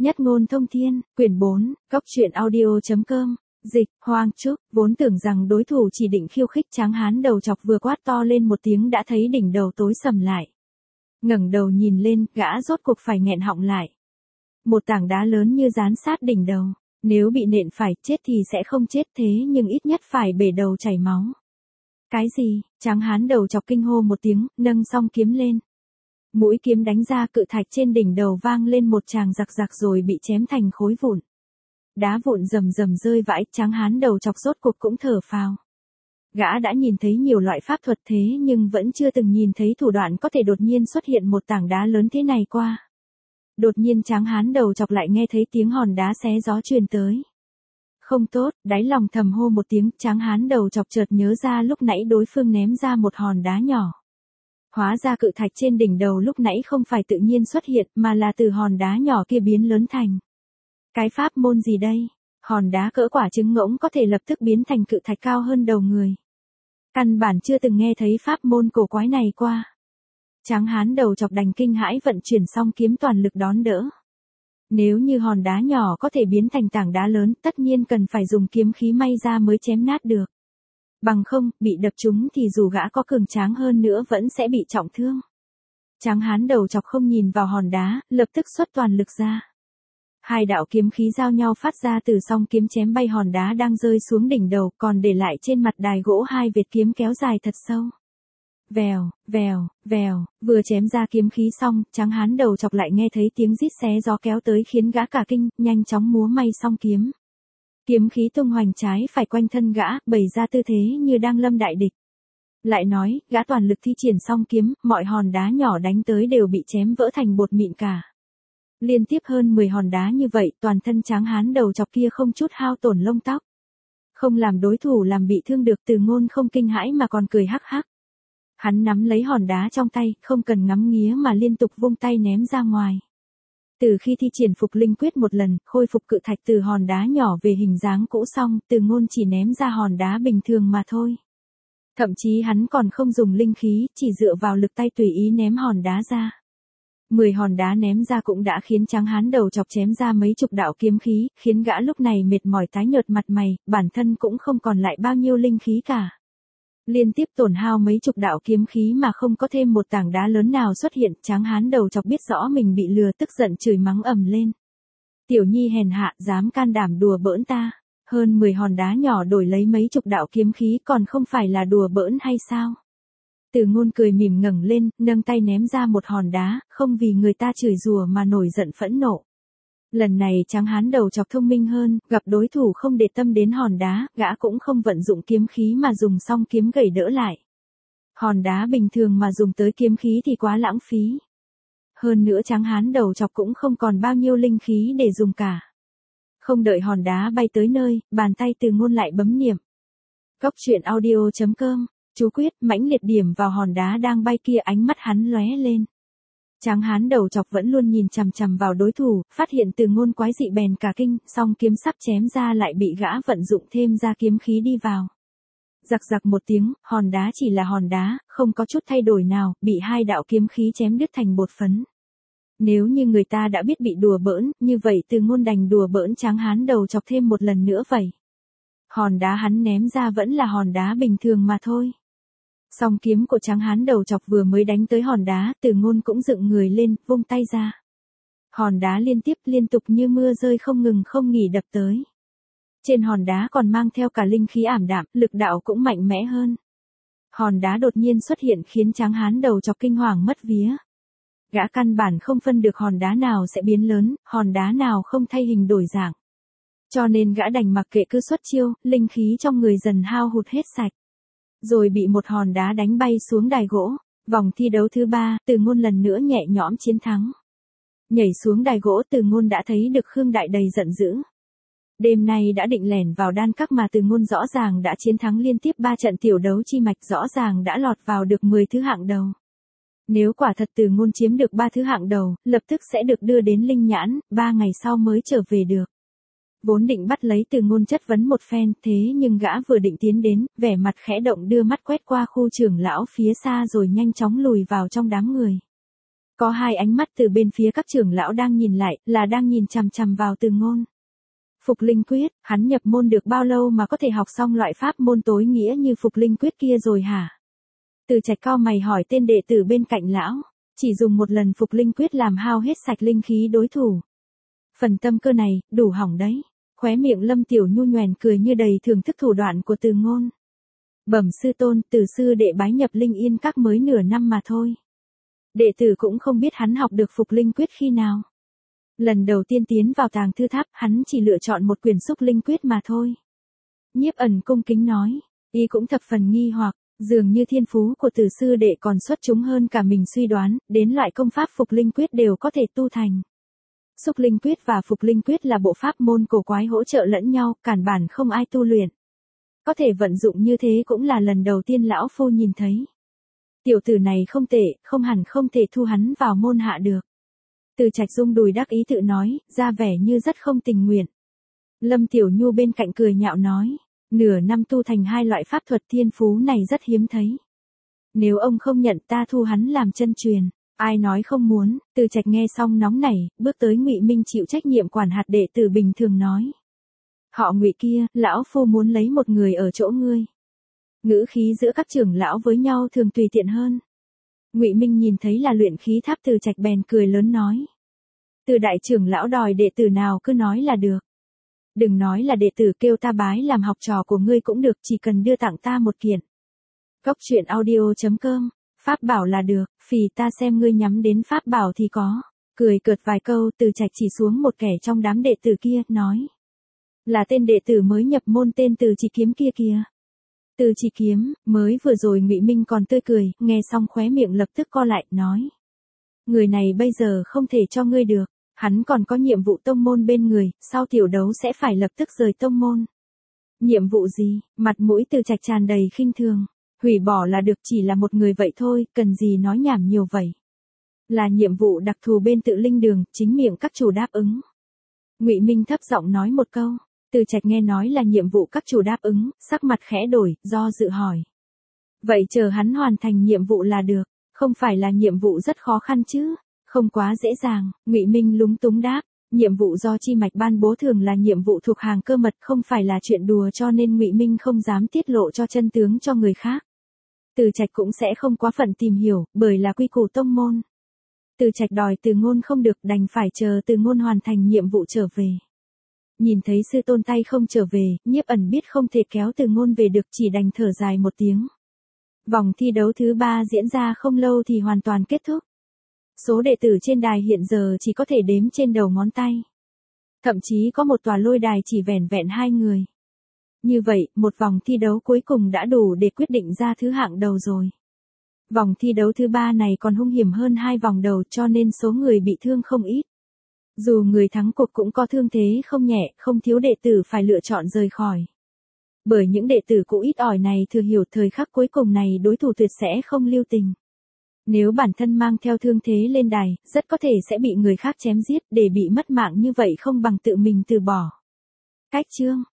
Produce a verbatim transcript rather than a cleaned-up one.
Nhất ngôn thông thiên, quyển bốn, góc truyện audio.com, dịch, Hoang Trúc, vốn tưởng rằng đối thủ chỉ định khiêu khích Tráng Hán đầu chọc vừa quát to lên một tiếng đã thấy đỉnh đầu tối sầm lại. Ngẩng đầu nhìn lên, gã rốt cuộc phải nghẹn họng lại. Một tảng đá lớn như dán sát đỉnh đầu, nếu bị nện phải chết thì sẽ không chết thế nhưng ít nhất phải bể đầu chảy máu. Cái gì? Tráng Hán đầu chọc kinh hô một tiếng, nâng song kiếm lên. Mũi kiếm đánh ra, cự thạch trên đỉnh đầu vang lên một tràng giặc giặc rồi bị chém thành khối vụn. Đá vụn rầm rầm rơi vãi, Tráng Hán đầu chọc rốt cuộc cũng thở phào. Gã đã nhìn thấy nhiều loại pháp thuật thế nhưng vẫn chưa từng nhìn thấy thủ đoạn có thể đột nhiên xuất hiện một tảng đá lớn thế này qua. Đột nhiên Tráng Hán đầu chọc lại nghe thấy tiếng hòn đá xé gió truyền tới. Không tốt, đáy lòng thầm hô một tiếng, Tráng Hán đầu chọc chợt nhớ ra lúc nãy đối phương ném ra một hòn đá nhỏ. Hóa ra cự thạch trên đỉnh đầu lúc nãy không phải tự nhiên xuất hiện mà là từ hòn đá nhỏ kia biến lớn thành. Cái pháp môn gì đây? Hòn đá cỡ quả trứng ngỗng có thể lập tức biến thành cự thạch cao hơn đầu người. Căn bản chưa từng nghe thấy pháp môn cổ quái này qua. Tráng Hán đầu chọc đành kinh hãi vận chuyển xong kiếm toàn lực đón đỡ. Nếu như hòn đá nhỏ có thể biến thành tảng đá lớn, tất nhiên cần phải dùng kiếm khí may ra mới chém nát được. Bằng không, bị đập trúng thì dù gã có cường tráng hơn nữa vẫn sẽ bị trọng thương. Tráng Hán đầu chọc không nhìn vào hòn đá, lập tức xuất toàn lực ra. Hai đạo kiếm khí giao nhau phát ra từ song kiếm chém bay hòn đá đang rơi xuống đỉnh đầu, còn để lại trên mặt đài gỗ hai vệt kiếm kéo dài thật sâu. Vèo, vèo, vèo, vừa chém ra kiếm khí xong, Tráng Hán đầu chọc lại nghe thấy tiếng rít xé gió kéo tới khiến gã cả kinh, nhanh chóng múa may song kiếm. Kiếm khí tung hoành trái phải quanh thân gã, bày ra tư thế như đang lâm đại địch. Lại nói, gã toàn lực thi triển song kiếm, mọi hòn đá nhỏ đánh tới đều bị chém vỡ thành bột mịn cả. Liên tiếp hơn mười hòn đá như vậy, toàn thân Tráng Hán đầu chọc kia không chút hao tổn lông tóc. Không làm đối thủ làm bị thương được, Từ Ngôn không kinh hãi mà còn cười hắc hắc. Hắn nắm lấy hòn đá trong tay, không cần ngắm nghía mà liên tục vung tay ném ra ngoài. Từ khi thi triển phục linh quyết một lần, khôi phục cự thạch từ hòn đá nhỏ về hình dáng cũ xong, Từ Ngôn chỉ ném ra hòn đá bình thường mà thôi. Thậm chí hắn còn không dùng linh khí, chỉ dựa vào lực tay tùy ý ném hòn đá ra. Mười hòn đá ném ra cũng đã khiến Tráng Hán đầu chọc chém ra mấy chục đạo kiếm khí, khiến gã lúc này mệt mỏi tái nhợt mặt mày, bản thân cũng không còn lại bao nhiêu linh khí cả. Liên tiếp tổn hao mấy chục đạo kiếm khí mà không có thêm một tảng đá lớn nào xuất hiện, Tráng Hán đầu chọc biết rõ mình bị lừa, tức giận chửi mắng ầm lên. Tiểu nhi hèn hạ, dám can đảm đùa bỡn ta, hơn mười hòn đá nhỏ đổi lấy mấy chục đạo kiếm khí còn không phải là đùa bỡn hay sao? Từ Ngôn cười mỉm ngẩng lên, nâng tay ném ra một hòn đá, không vì người ta chửi rủa mà nổi giận phẫn nộ. Lần này Tráng Hán đầu chọc thông minh hơn, gặp đối thủ không để tâm đến hòn đá, gã cũng không vận dụng kiếm khí mà dùng song kiếm gẩy đỡ lại. Hòn đá bình thường mà dùng tới kiếm khí thì quá lãng phí. Hơn nữa Tráng Hán đầu chọc cũng không còn bao nhiêu linh khí để dùng cả. Không đợi hòn đá bay tới nơi, bàn tay Từ Ngôn lại bấm niệm. Góc truyện audio.com, chú quyết, mãnh liệt điểm vào hòn đá đang bay kia, ánh mắt hắn lóe lên. Tráng Hán đầu chọc vẫn luôn nhìn chằm chằm vào đối thủ, phát hiện Từ Ngôn quái dị bèn cả kinh, song kiếm sắp chém ra lại bị gã vận dụng thêm ra kiếm khí đi vào. Giặc giặc một tiếng, hòn đá chỉ là hòn đá, không có chút thay đổi nào, bị hai đạo kiếm khí chém đứt thành bột phấn. Nếu như người ta đã biết bị đùa bỡn, như vậy Từ Ngôn đành đùa bỡn Tráng Hán đầu chọc thêm một lần nữa vậy. Hòn đá hắn ném ra vẫn là hòn đá bình thường mà thôi. Song kiếm của Tráng Hán đầu chọc vừa mới đánh tới hòn đá, Từ Ngôn cũng dựng người lên, vung tay ra. Hòn đá liên tiếp liên tục như mưa rơi không ngừng không nghỉ đập tới. Trên hòn đá còn mang theo cả linh khí ảm đạm, lực đạo cũng mạnh mẽ hơn. Hòn đá đột nhiên xuất hiện khiến Tráng Hán đầu chọc kinh hoàng mất vía. Gã căn bản không phân được hòn đá nào sẽ biến lớn, hòn đá nào không thay hình đổi dạng. Cho nên gã đành mặc kệ cứ xuất chiêu, linh khí trong người dần hao hụt hết sạch. Rồi bị một hòn đá đánh bay xuống đài gỗ. Vòng thi đấu thứ ba, Từ Ngôn lần nữa nhẹ nhõm chiến thắng. Nhảy xuống đài gỗ, Từ Ngôn đã thấy được Khương Đại đầy giận dữ. Đêm nay đã định lẻn vào đan các mà Từ Ngôn rõ ràng đã chiến thắng liên tiếp ba trận tiểu đấu chi mạch, rõ ràng đã lọt vào được mười thứ hạng đầu. Nếu quả thật Từ Ngôn chiếm được ba thứ hạng đầu, lập tức sẽ được đưa đến Linh Nhãn, ba ngày sau mới trở về được. Vốn định bắt lấy Từ Ngôn chất vấn một phen, thế nhưng gã vừa định tiến đến, vẻ mặt khẽ động đưa mắt quét qua khu trưởng lão phía xa rồi nhanh chóng lùi vào trong đám người. Có hai ánh mắt từ bên phía các trưởng lão đang nhìn lại, là đang nhìn chằm chằm vào Từ Ngôn. Phục Linh Quyết, hắn nhập môn được bao lâu mà có thể học xong loại pháp môn tối nghĩa như Phục Linh Quyết kia rồi hả? Từ Trạch cau mày hỏi tên đệ tử bên cạnh lão, chỉ dùng một lần Phục Linh Quyết làm hao hết sạch linh khí đối thủ. Phần tâm cơ này, đủ hỏng đấy. Khóe miệng Lâm Tiểu Nhu nhoẻn cười như đầy thưởng thức thủ đoạn của Từ Ngôn. Bẩm sư tôn, Từ sư đệ bái nhập Linh Yên Các mới nửa năm mà thôi. Đệ tử cũng không biết hắn học được Phục Linh Quyết khi nào. Lần đầu tiên tiến vào tàng thư tháp, hắn chỉ lựa chọn một quyển Xúc Linh Quyết mà thôi. Nhiếp Ẩn cung kính nói, y cũng thập phần nghi hoặc, dường như thiên phú của Từ sư đệ còn xuất chúng hơn cả mình suy đoán, đến loại công pháp Phục Linh Quyết đều có thể tu thành. Xúc Linh Quyết và Phục Linh Quyết là bộ pháp môn cổ quái hỗ trợ lẫn nhau, cản bản không ai tu luyện. Có thể vận dụng như thế cũng là lần đầu tiên lão phu nhìn thấy. Tiểu tử này không tệ, không hẳn không thể thu hắn vào môn hạ được. Từ Trạch rung đùi đắc ý tự nói, ra vẻ như rất không tình nguyện. Lâm Tiểu Nhu bên cạnh cười nhạo nói, nửa năm tu thành hai loại pháp thuật thiên phú này rất hiếm thấy. Nếu ông không nhận ta thu hắn làm chân truyền, ai nói không muốn. Từ Trạch nghe xong nóng nảy, bước tới Ngụy Minh chịu trách nhiệm quản hạt đệ tử bình thường nói. Họ Ngụy kia, lão phu muốn lấy một người ở chỗ ngươi. Ngữ khí giữa các trưởng lão với nhau thường tùy tiện hơn. Ngụy Minh nhìn thấy là luyện khí tháp Từ Trạch bèn cười lớn nói. Từ đại trưởng lão đòi đệ tử nào cứ nói là được. Đừng nói là đệ tử kêu ta bái làm học trò của ngươi cũng được, chỉ cần đưa tặng ta một kiện. Góc truyện audio chấm com, pháp bảo là được, phì ta xem ngươi nhắm đến pháp bảo thì có. Cười cợt vài câu, Từ Trạch chỉ xuống một kẻ trong đám đệ tử kia, nói. Là tên đệ tử mới nhập môn tên Từ Chỉ Kiếm kia kìa. Từ Chỉ Kiếm, mới vừa rồi Ngụy Minh còn tươi cười, nghe xong khóe miệng lập tức co lại, nói. Người này bây giờ không thể cho ngươi được, hắn còn có nhiệm vụ tông môn bên người, sau tiểu đấu sẽ phải lập tức rời tông môn. Nhiệm vụ gì? Mặt mũi Từ Trạch tràn đầy khinh thường. Hủy bỏ là được, chỉ là một người vậy thôi, cần gì nói nhảm nhiều vậy. Là nhiệm vụ đặc thù bên Tự Linh Đường, chính miệng các chủ đáp ứng. Ngụy Minh thấp giọng nói một câu. Từ Trạch nghe nói là nhiệm vụ các chủ đáp ứng, sắc mặt khẽ đổi, do dự hỏi. Vậy chờ hắn hoàn thành nhiệm vụ là được, không phải là nhiệm vụ rất khó khăn chứ, không quá dễ dàng. Ngụy Minh lúng túng đáp, nhiệm vụ do chi mạch ban bố thường là nhiệm vụ thuộc hàng cơ mật, không phải là chuyện đùa, cho nên Ngụy Minh không dám tiết lộ cho chân tướng cho người khác. Từ Trạch cũng sẽ không quá phận tìm hiểu, bởi là quy củ tông môn. Từ Trạch đòi Từ Ngôn không được, đành phải chờ Từ Ngôn hoàn thành nhiệm vụ trở về. Nhìn thấy sư tôn tay không trở về, Nhiếp Ẩn biết không thể kéo Từ Ngôn về được, chỉ đành thở dài một tiếng. Vòng thi đấu thứ ba diễn ra không lâu thì hoàn toàn kết thúc. Số đệ tử trên đài hiện giờ chỉ có thể đếm trên đầu ngón tay. Thậm chí có một tòa lôi đài chỉ vẻn vẹn hai người. Như vậy, một vòng thi đấu cuối cùng đã đủ để quyết định ra thứ hạng đầu rồi. Vòng thi đấu thứ ba này còn hung hiểm hơn hai vòng đầu, cho nên số người bị thương không ít. Dù người thắng cuộc cũng có thương thế không nhẹ, không thiếu đệ tử phải lựa chọn rời khỏi. Bởi những đệ tử cũ ít ỏi này thừa hiểu thời khắc cuối cùng này đối thủ tuyệt sẽ không lưu tình. Nếu bản thân mang theo thương thế lên đài, rất có thể sẽ bị người khác chém giết, để bị mất mạng như vậy không bằng tự mình từ bỏ. Cách chương